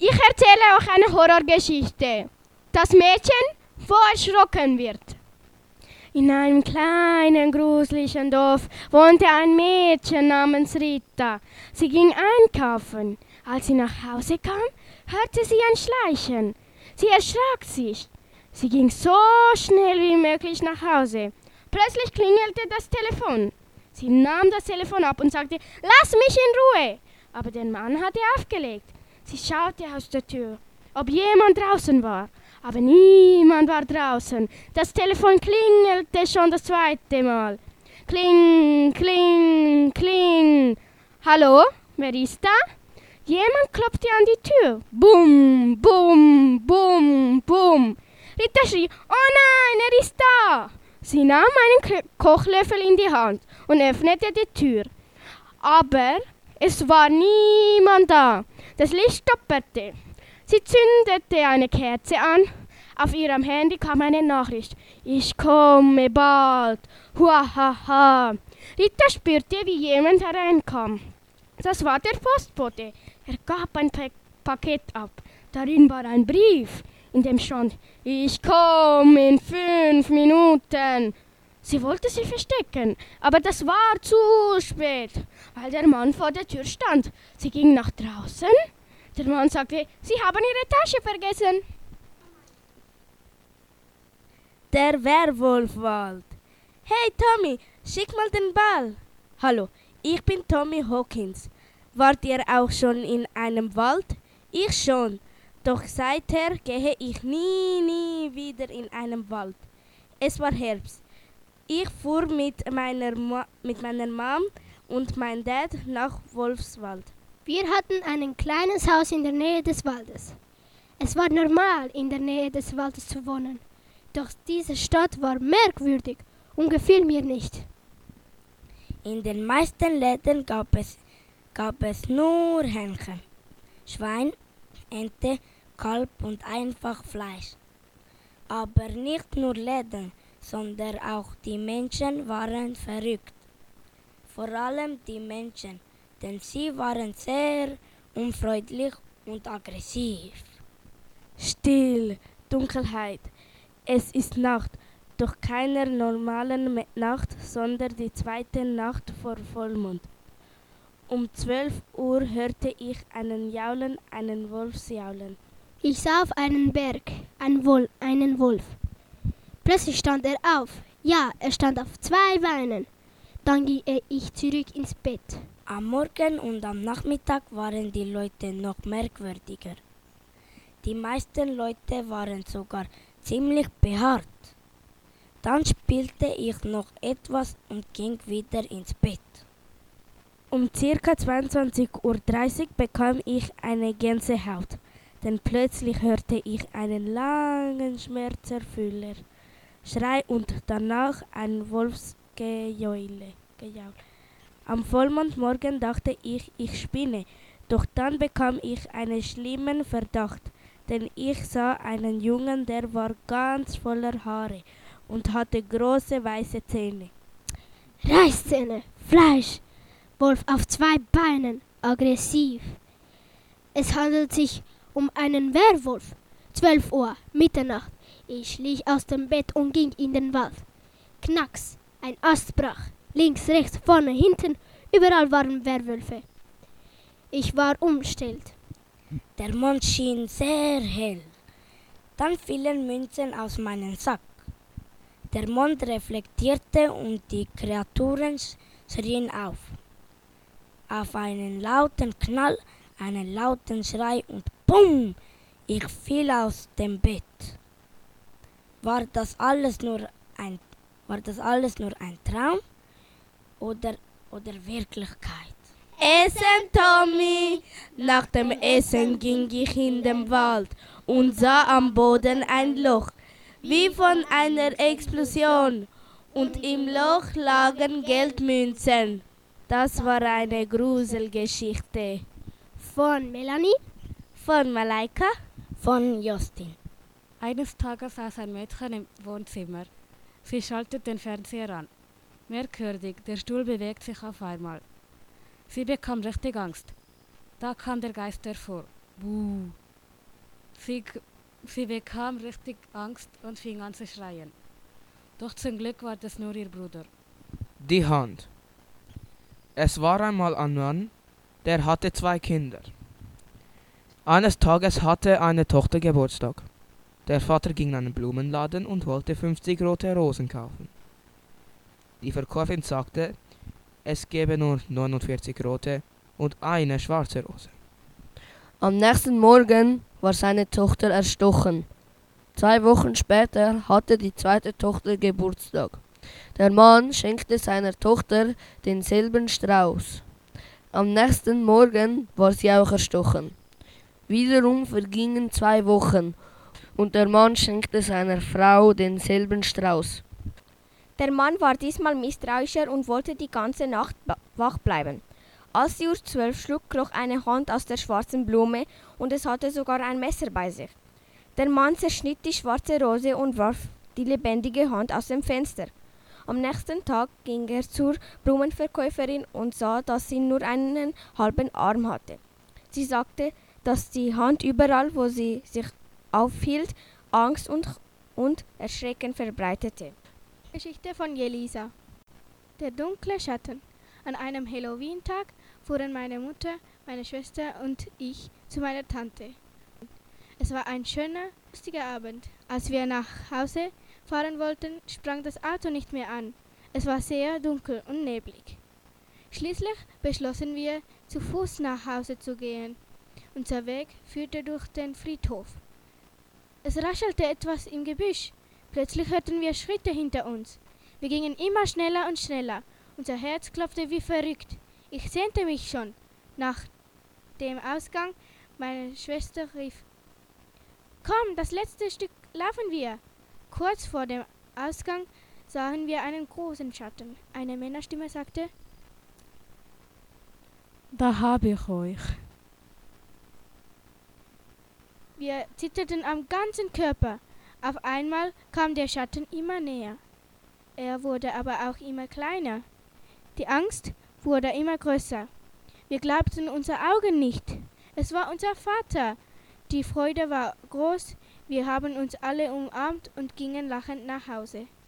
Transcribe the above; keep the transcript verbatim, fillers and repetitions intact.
Ich erzähle euch eine Horrorgeschichte. Das Mädchen, wo erschrocken wird. In einem kleinen, gruseligen Dorf wohnte ein Mädchen namens Rita. Sie ging einkaufen. Als sie nach Hause kam, hörte sie ein Schleichen. Sie erschrak sich. Sie ging so schnell wie möglich nach Hause. Plötzlich klingelte das Telefon. Sie nahm das Telefon ab und sagte, lass mich in Ruhe. Aber der Mann hatte aufgelegt. Sie schaute aus der Tür, ob jemand draußen war. Aber niemand war draußen. Das Telefon klingelte schon das zweite Mal. Kling, kling, kling. Hallo, wer ist da? Jemand klopfte an die Tür. Bum, bum, bum, bum. Rita schrie, oh nein, er ist da. Sie nahm einen Kochlöffel in die Hand und öffnete die Tür. Aber es war niemand da. Das Licht stopperte. Sie zündete eine Kerze an. Auf ihrem Handy kam eine Nachricht. Ich komme bald. Huahaha. Rita spürte, wie jemand hereinkam. Das war der Postbote. Er gab ein pa- Paket ab. Darin war ein Brief, in dem stand, ich komme in fünf Minuten. Sie wollte sie verstecken, aber das war zu spät, weil der Mann vor der Tür stand. Sie ging nach draußen. Der Mann sagte, Sie haben Ihre Tasche vergessen. Der Werwolfwald. Hey Tommy, schick mal den Ball. Hallo, ich bin Tommy Hawkins. Wart ihr auch schon in einem Wald? Ich schon. Doch seither gehe ich nie, nie wieder in einen Wald. Es war Herbst. Ich fuhr mit meiner, Ma- mit meiner Mom und meinem Dad nach Wolfswald. Wir hatten ein kleines Haus in der Nähe des Waldes. Es war normal, in der Nähe des Waldes zu wohnen. Doch diese Stadt war merkwürdig und gefiel mir nicht. In den meisten Läden gab es, gab es nur Hähnchen, Schwein, Ente, Kalb und einfach Fleisch. Aber nicht nur Läden, sondern auch die Menschen waren verrückt. Vor allem die Menschen, denn sie waren sehr unfreundlich und aggressiv. Still, Dunkelheit. Es ist Nacht, doch keine normalen Nacht, sondern die zweite Nacht vor Vollmond. Um zwölf Uhr hörte ich einen Jaulen, einen Wolfsjaulen. Ich sah auf einen Berg einen, Wol- einen Wolf. Plötzlich stand er auf. Ja, er stand auf zwei Beinen. Dann ging ich zurück ins Bett. Am Morgen und am Nachmittag waren die Leute noch merkwürdiger. Die meisten Leute waren sogar ziemlich behaart. Dann spielte ich noch etwas und ging wieder ins Bett. Um ca. zweiundzwanzig Uhr dreißig bekam ich eine Gänsehaut, denn plötzlich hörte ich einen langen, schmerzerfüllen Schrei und danach ein Wolfsgejaule. Gejaul. Am Vollmondmorgen dachte ich, ich spinne, doch dann bekam ich einen schlimmen Verdacht, denn ich sah einen Jungen, der war ganz voller Haare und hatte große weiße Zähne. Reißzähne, Fleisch, Wolf auf zwei Beinen, aggressiv. Es handelt sich um einen Werwolf. Zwölf Uhr, Mitternacht. Ich schlich aus dem Bett und ging in den Wald. Knacks, ein Ast brach. Links, rechts, vorne, hinten, überall waren Werwölfe. Ich war umstellt. Der Mond schien sehr hell. Dann fielen Münzen aus meinem Sack. Der Mond reflektierte und die Kreaturen schrien auf. Auf einen lauten Knall, einen lauten Schrei und BUM! Ich fiel aus dem Bett. War das alles nur ein, war das alles nur ein Traum oder, oder Wirklichkeit? Essen, Tommy! Nach dem Essen ging ich in den Wald und sah am Boden ein Loch, wie von einer Explosion, und im Loch lagen Geldmünzen. Das war eine Gruselgeschichte. Von Melanie, Von Malaika, von Justin. Eines Tages saß ein Mädchen im Wohnzimmer. Sie schaltet den Fernseher an. Merkwürdig, der Stuhl bewegt sich auf einmal. Sie bekam richtig Angst. Da kam der Geist hervor. Buh. Sie, sie bekam richtig Angst und fing an zu schreien. Doch zum Glück war das nur ihr Bruder. Die Hand. Es war einmal ein Mann, der hatte zwei Kinder. Eines Tages hatte eine Tochter Geburtstag. Der Vater ging in einen Blumenladen und wollte fünfzig rote Rosen kaufen. Die Verkäuferin sagte, es gebe nur neunundvierzig rote und eine schwarze Rose. Am nächsten Morgen war seine Tochter erstochen. Zwei Wochen später hatte die zweite Tochter Geburtstag. Der Mann schenkte seiner Tochter denselben Strauß. Am nächsten Morgen war sie auch erstochen. Wiederum vergingen zwei Wochen und der Mann schenkte seiner Frau denselben Strauß. Der Mann war diesmal misstrauischer und wollte die ganze Nacht wach bleiben. Als die Uhr zwölf schlug, kroch eine Hand aus der schwarzen Blume und es hatte sogar ein Messer bei sich. Der Mann zerschnitt die schwarze Rose und warf die lebendige Hand aus dem Fenster. Am nächsten Tag ging er zur Blumenverkäuferin und sah, dass sie nur einen halben Arm hatte. Sie sagte, dass die Hand überall, wo sie sich aufhielt, Angst und, und Erschrecken verbreitete. Geschichte von Jelisa. Der dunkle Schatten. An einem Halloween-Tag fuhren meine Mutter, meine Schwester und ich zu meiner Tante. Es war ein schöner, lustiger Abend. Als wir nach Hause fahren wollten, sprang das Auto nicht mehr an. Es war sehr dunkel und neblig. Schließlich beschlossen wir, zu Fuß nach Hause zu gehen. Unser Weg führte durch den Friedhof. Es raschelte etwas im Gebüsch. Plötzlich hörten wir Schritte hinter uns. Wir gingen immer schneller und schneller. Unser Herz klopfte wie verrückt. Ich sehnte mich schon. Nach dem Ausgang, meine Schwester rief: Komm, das letzte Stück laufen wir. Kurz vor dem Ausgang sahen wir einen großen Schatten. Eine Männerstimme sagte: Da habe ich euch. Wir zitterten am ganzen Körper. Auf einmal kam der Schatten immer näher. Er wurde aber auch immer kleiner. Die Angst wurde immer größer. Wir glaubten unseren Augen nicht. Es war unser Vater. Die Freude war groß. Wir haben uns alle umarmt und gingen lachend nach Hause.